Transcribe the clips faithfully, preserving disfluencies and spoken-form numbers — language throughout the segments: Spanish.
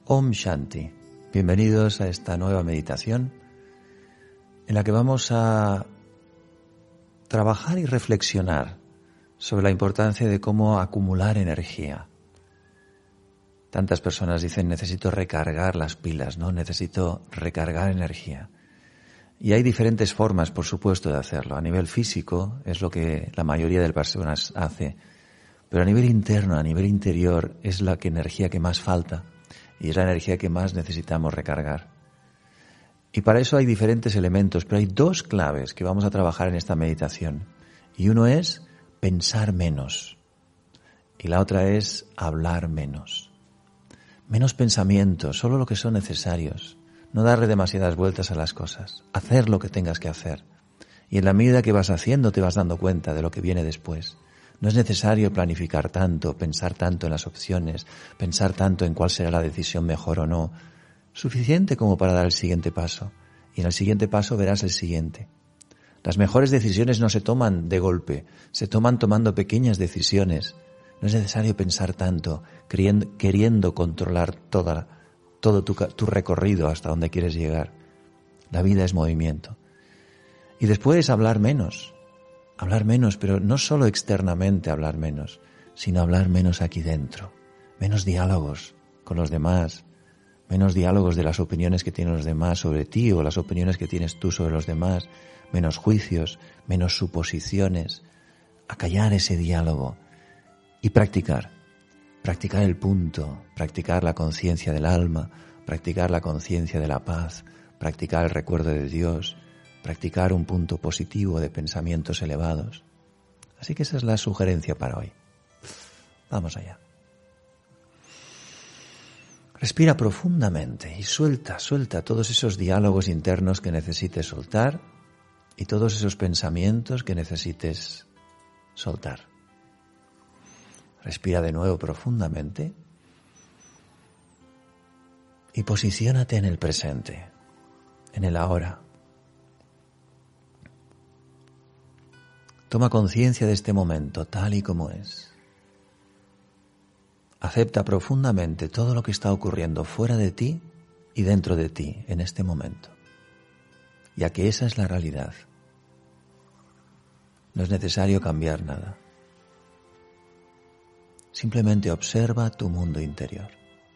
Om Shanti. Bienvenidos a esta nueva meditación en la que vamos a trabajar y reflexionar sobre la importancia de cómo acumular energía. Tantas personas dicen necesito recargar las pilas, ¿no? Necesito recargar energía. Y hay diferentes formas, por supuesto, de hacerlo. A nivel físico es lo que la mayoría de las personas hace, pero a nivel interno, a nivel interior es la que energía que más falta. Y es la energía que más necesitamos recargar. Y para eso hay diferentes elementos, pero hay dos claves que vamos a trabajar en esta meditación. Y uno es pensar menos. Y la otra es hablar menos. Menos pensamientos, solo lo que son necesarios. No darle demasiadas vueltas a las cosas. Hacer lo que tengas que hacer. Y en la medida que vas haciendo te vas dando cuenta de lo que viene después. No es necesario planificar tanto, pensar tanto en las opciones, pensar tanto en cuál será la decisión mejor o no. Suficiente como para dar el siguiente paso. Y en el siguiente paso verás el siguiente. Las mejores decisiones no se toman de golpe, se toman tomando pequeñas decisiones. No es necesario pensar tanto, queriendo, queriendo controlar toda, todo tu, tu recorrido hasta donde quieres llegar. La vida es movimiento. Y después hablar menos. Hablar menos, pero no solo externamente hablar menos, sino hablar menos aquí dentro. Menos diálogos con los demás, menos diálogos de las opiniones que tienen los demás sobre ti o las opiniones que tienes tú sobre los demás, menos juicios, menos suposiciones. Acallar ese diálogo y practicar. Practicar el punto, practicar la conciencia del alma, practicar la conciencia de la paz, practicar el recuerdo de Dios, practicar un punto positivo de pensamientos elevados. Así que esa es la sugerencia para hoy. Vamos allá. Respira profundamente y suelta, suelta todos esos diálogos internos que necesites soltar y todos esos pensamientos que necesites soltar. Respira de nuevo profundamente y posiciónate en el presente, en el ahora. Toma conciencia de este momento tal y como es. Acepta profundamente todo lo que está ocurriendo fuera de ti y dentro de ti en este momento, ya que esa es la realidad. No es necesario cambiar nada. Simplemente observa tu mundo interior.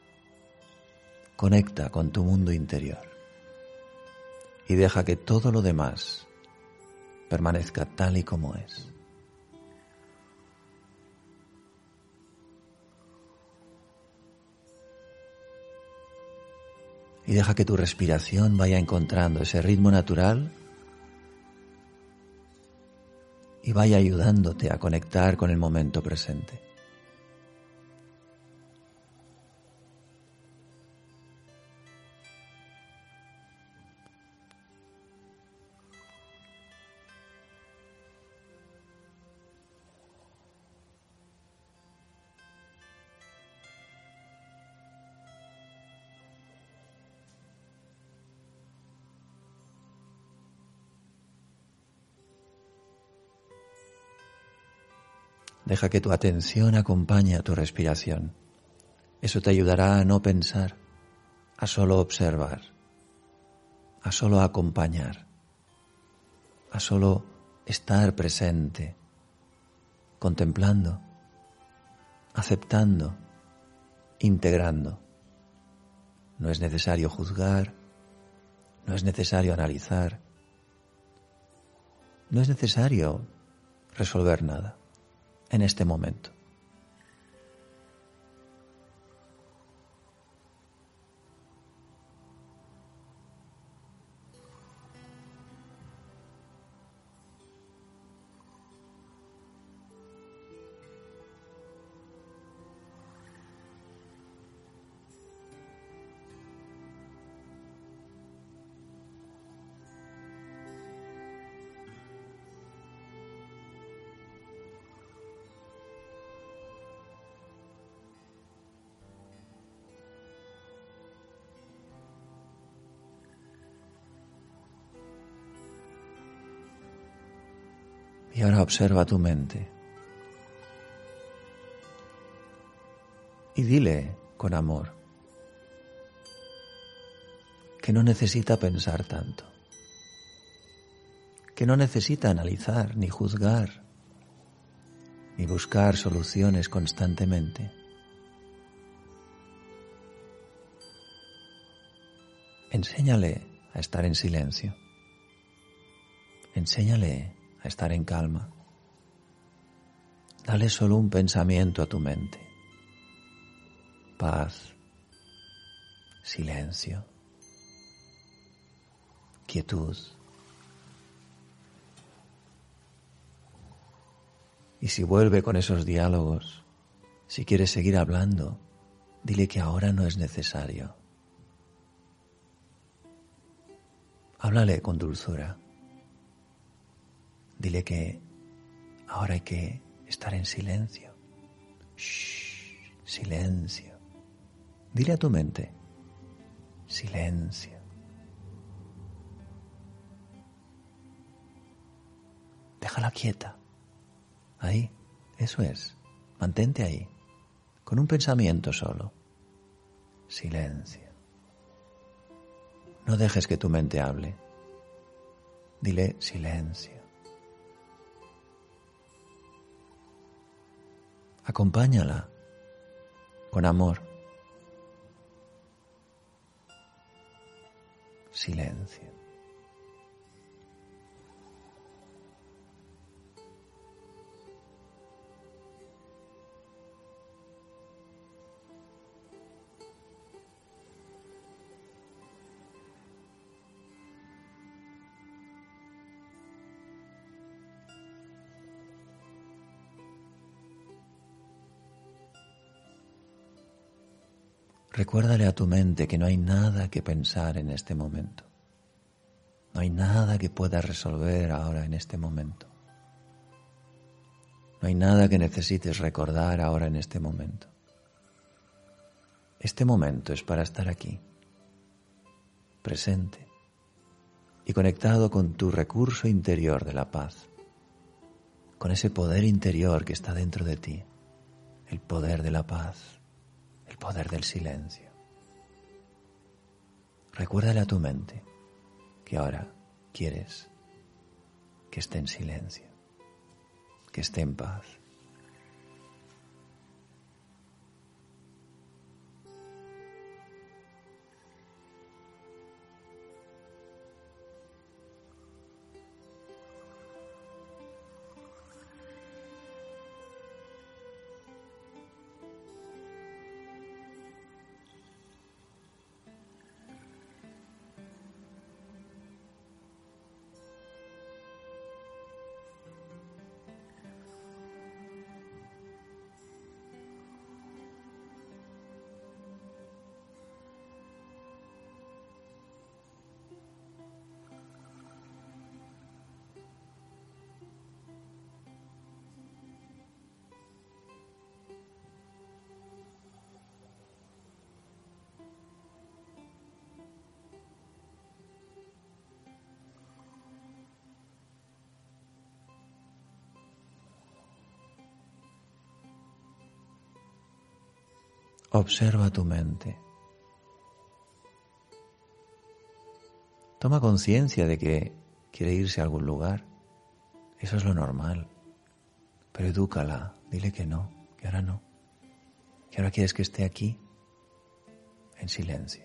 Conecta con tu mundo interior y deja que todo lo demás permanezca tal y como es. Y deja que tu respiración vaya encontrando ese ritmo natural y vaya ayudándote a conectar con el momento presente. Deja que tu atención acompañe a tu respiración. Eso te ayudará a no pensar, a solo observar, a solo acompañar, a solo estar presente, contemplando, aceptando, integrando. No es necesario juzgar, no es necesario analizar, no es necesario resolver nada en este momento. Y ahora observa tu mente y dile con amor: que no necesita pensar tanto, que no necesita analizar ni juzgar ni buscar soluciones constantemente. Enséñale a estar en silencio. Enséñale a estar en calma. Dale solo un pensamiento a tu mente. Paz, silencio, quietud. Y si vuelve con esos diálogos, si quieres seguir hablando, dile que ahora no es necesario. Háblale con dulzura. Dile que ahora hay que estar en silencio. Shh, silencio. Dile a tu mente, silencio. Déjala quieta. Ahí, eso es. Mantente ahí, con un pensamiento solo. Silencio. No dejes que tu mente hable. Dile silencio. Acompáñala con amor. Silencio. Recuérdale a tu mente que no hay nada que pensar en este momento. No hay nada que puedas resolver ahora en este momento. No hay nada que necesites recordar ahora en este momento. Este momento es para estar aquí, presente y conectado con tu recurso interior de la paz, con ese poder interior que está dentro de ti, el poder de la paz. El poder del silencio. Recuérdale a tu mente que ahora quieres que esté en silencio, que esté en paz. Observa tu mente. Toma conciencia de que quiere irse a algún lugar. Eso es lo normal. Pero edúcala, dile que no, que ahora no. Que ahora quieres que esté aquí, en silencio.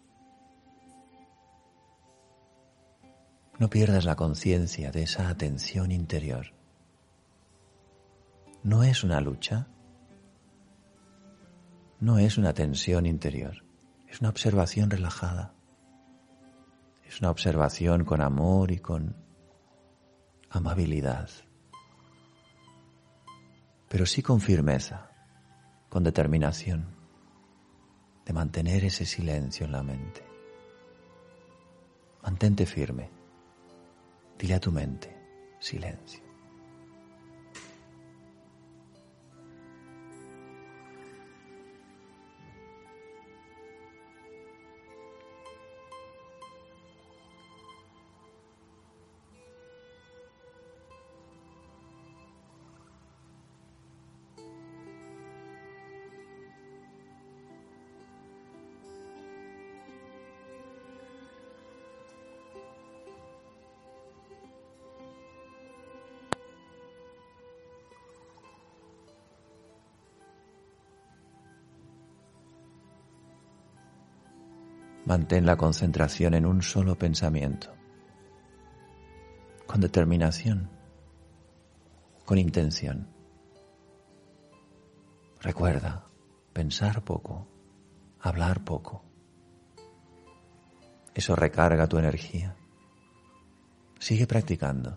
No pierdas la conciencia de esa atención interior. No es una lucha. No es una tensión interior, es una observación relajada, es una observación con amor y con amabilidad, pero sí con firmeza, con determinación de mantener ese silencio en la mente. Mantente firme, dile a tu mente, silencio. Mantén la concentración en un solo pensamiento, con determinación, con intención. Recuerda, pensar poco, hablar poco. Eso recarga tu energía. Sigue practicando.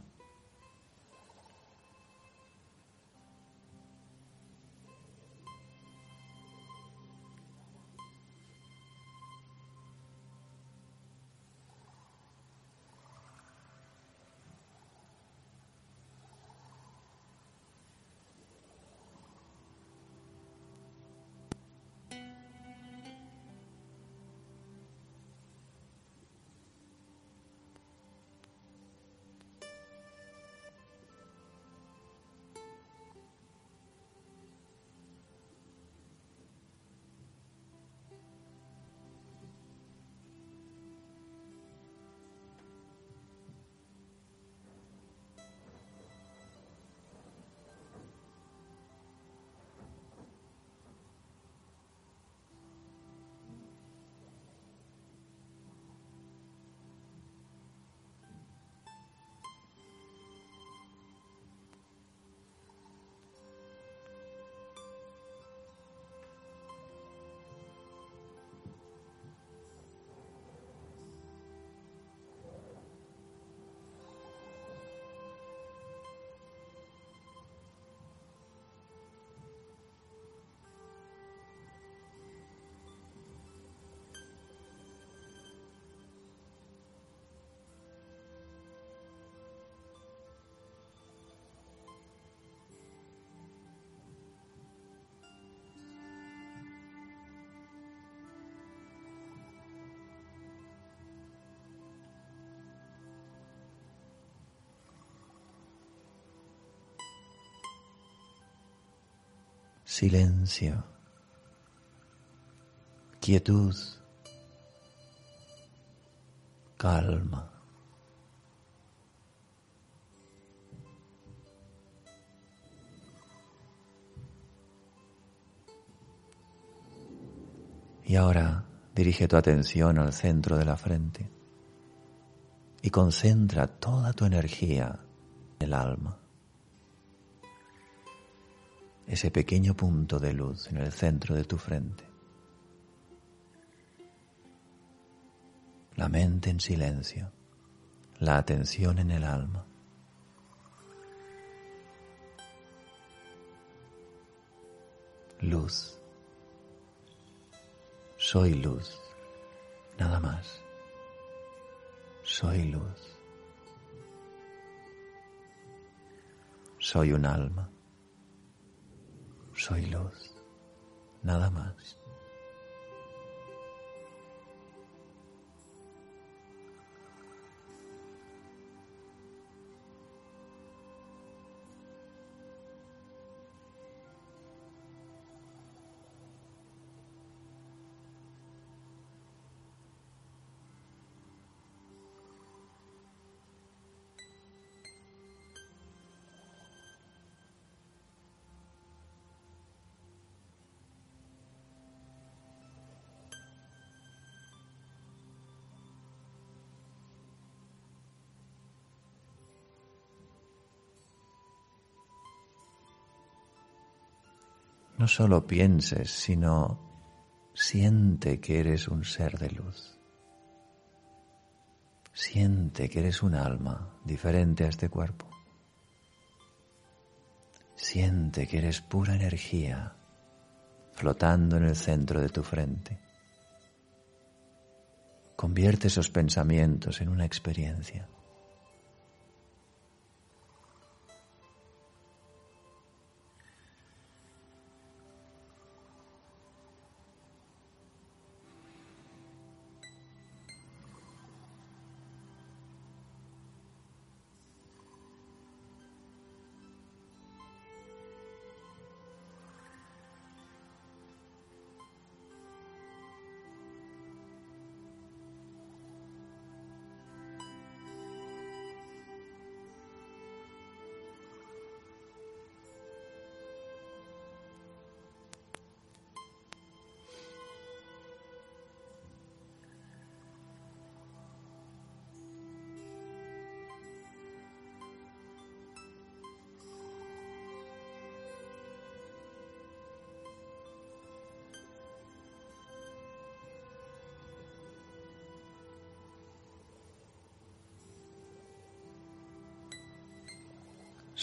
Silencio, quietud, calma. Y ahora dirige tu atención al centro de la frente y concentra toda tu energía en el alma. Ese pequeño punto de luz en el centro de tu frente. La mente en silencio, la atención en el alma. Luz. Soy luz, nada más. Soy luz. Soy un alma. Soy luz, nada más. No solo pienses, sino siente que eres un ser de luz. Siente que eres un alma diferente a este cuerpo. Siente que eres pura energía flotando en el centro de tu frente. Convierte esos pensamientos en una experiencia.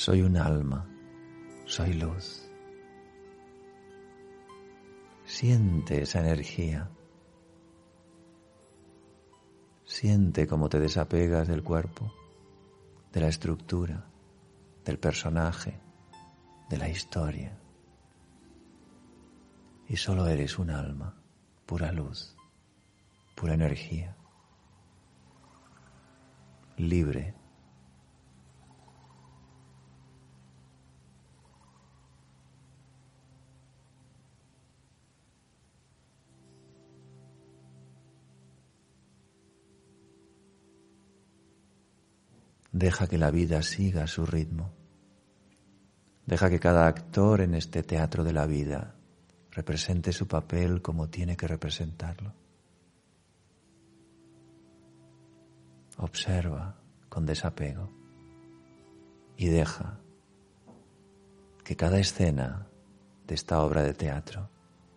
Soy un alma, soy luz. Siente esa energía. Siente cómo te desapegas del cuerpo, de la estructura, del personaje, de la historia. Y solo eres un alma, pura luz, pura energía, libre. Deja que la vida siga su ritmo. Deja que cada actor en este teatro de la vida represente su papel como tiene que representarlo. Observa con desapego y deja que cada escena de esta obra de teatro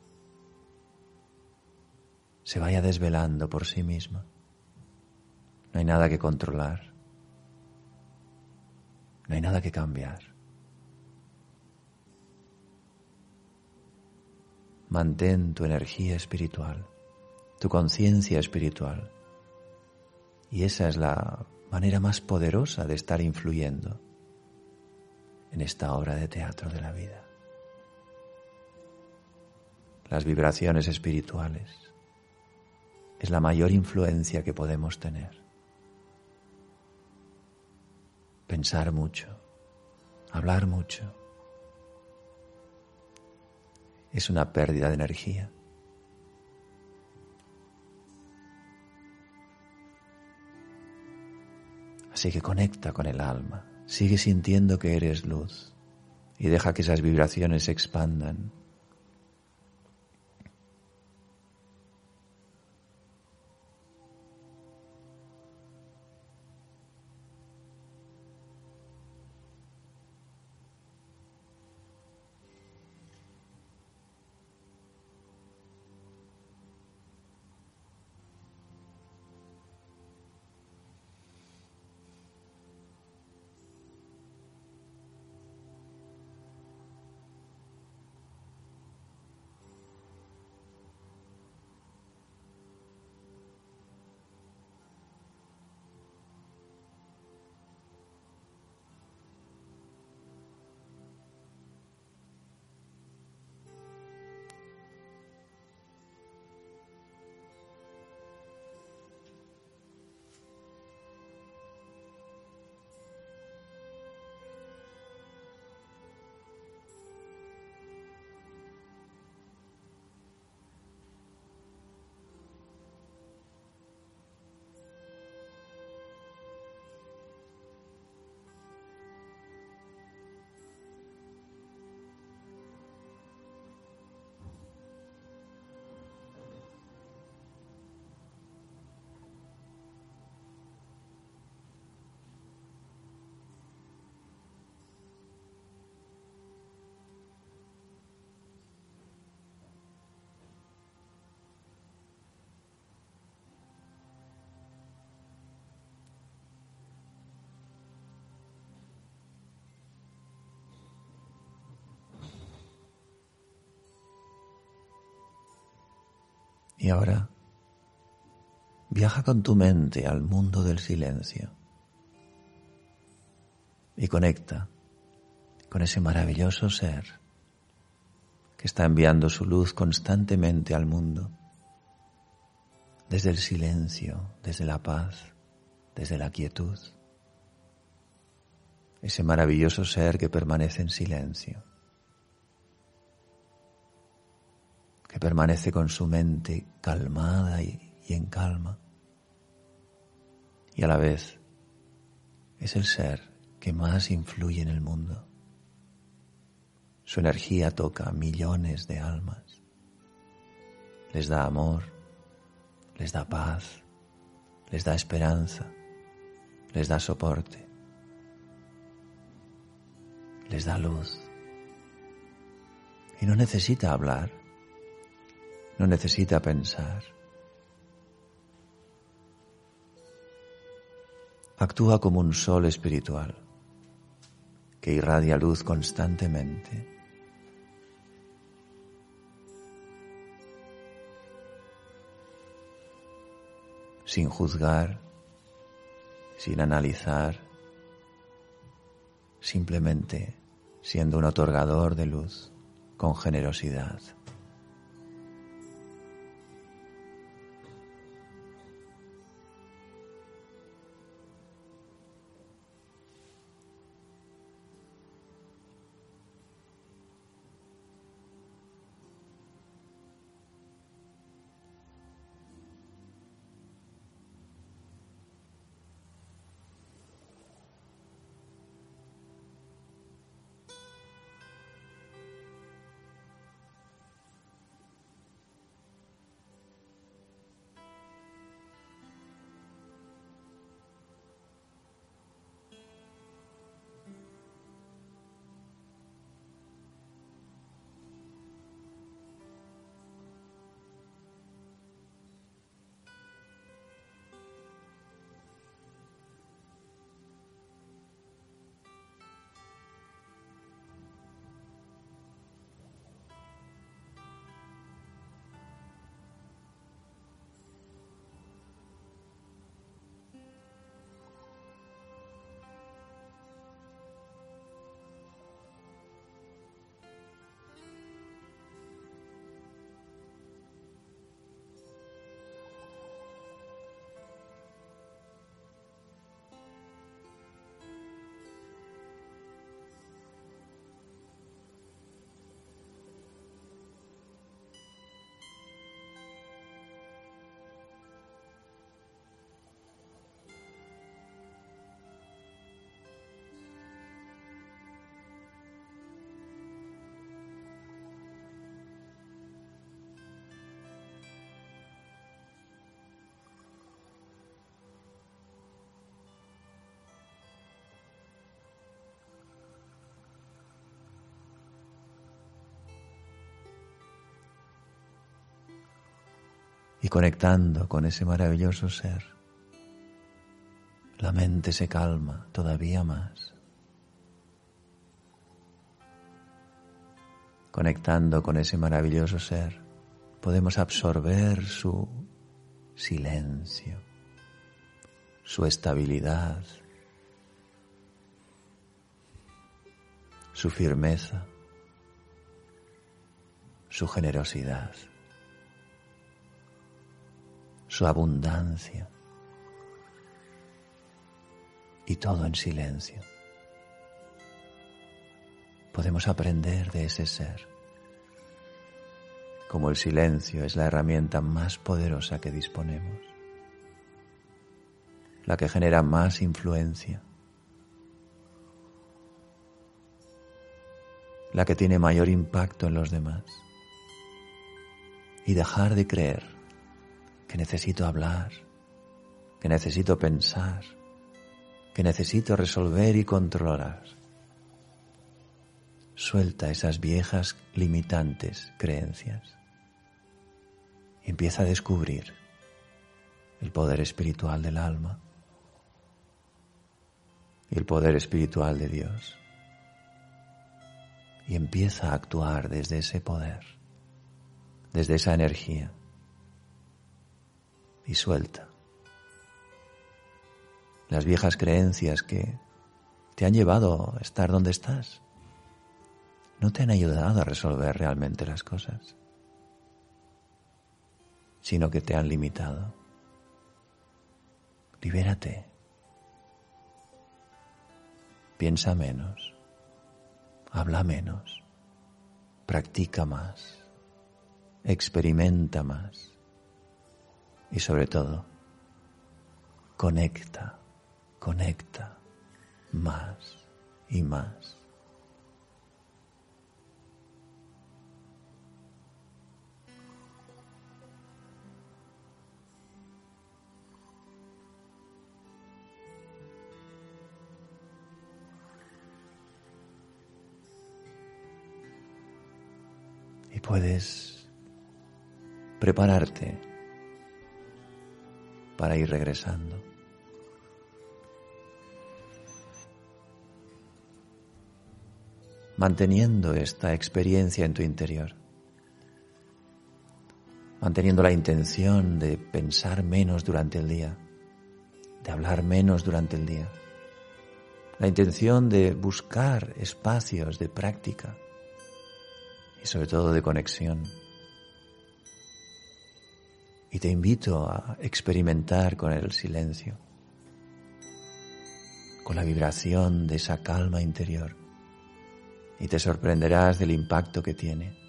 se vaya desvelando por sí misma. No hay nada que controlar. No hay nada que cambiar. Mantén tu energía espiritual, tu conciencia espiritual. Y esa es la manera más poderosa de estar influyendo en esta obra de teatro de la vida. Las vibraciones espirituales es la mayor influencia que podemos tener. Pensar mucho, hablar mucho, es una pérdida de energía. Así que conecta con el alma, sigue sintiendo que eres luz y deja que esas vibraciones se expandan. Y ahora viaja con tu mente al mundo del silencio y conecta con ese maravilloso ser que está enviando su luz constantemente al mundo, desde el silencio, desde la paz, desde la quietud. Ese maravilloso ser que permanece en silencio, que permanece con su mente calmada y, y en calma. Y a la vez es el ser que más influye en el mundo. Su energía toca a millones de almas. Les da amor, les da paz, les da esperanza, les da soporte, les da luz. Y no necesita hablar. No necesita pensar. Actúa como un sol espiritual que irradia luz constantemente. Sin juzgar, sin analizar, simplemente siendo un otorgador de luz con generosidad. Y conectando con ese maravilloso ser, la mente se calma todavía más. Conectando con ese maravilloso ser, podemos absorber su silencio, su estabilidad, su firmeza, su generosidad, su abundancia, y todo en silencio. Podemos aprender de ese ser, como el silencio es la herramienta más poderosa que disponemos, la que genera más influencia, la que tiene mayor impacto en los demás, y dejar de creer que necesito hablar, que necesito pensar, que necesito resolver y controlar. Suelta esas viejas limitantes creencias y empieza a descubrir el poder espiritual del alma y el poder espiritual de Dios. Y empieza a actuar desde ese poder, desde esa energía. Y suelta las viejas creencias que te han llevado a estar donde estás. No te han ayudado a resolver realmente las cosas, sino que te han limitado. Libérate. Piensa menos. Habla menos. Practica más. Experimenta más. Y sobre todo, conecta, conecta más y más. Y puedes prepararte para ir regresando. manteniendo esta experiencia en tu interior, manteniendo la intención de pensar menos durante el día, de hablar menos durante el día, la intención de buscar espacios de práctica y sobre todo de conexión. Y te invito a experimentar con el silencio, con la vibración de esa calma interior, y te sorprenderás del impacto que tiene.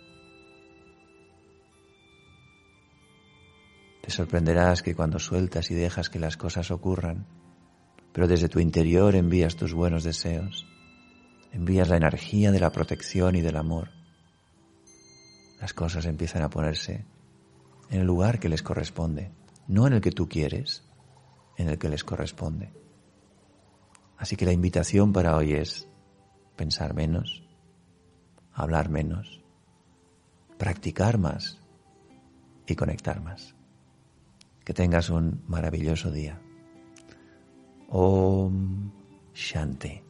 Te sorprenderás que cuando sueltas y dejas que las cosas ocurran, pero desde tu interior envías tus buenos deseos, envías la energía de la protección y del amor, las cosas empiezan a ponerse en el lugar que les corresponde, no en el que tú quieres, en el que les corresponde. Así que la invitación para hoy es pensar menos, hablar menos, practicar más y conectar más. Que tengas un maravilloso día. Om Shanti.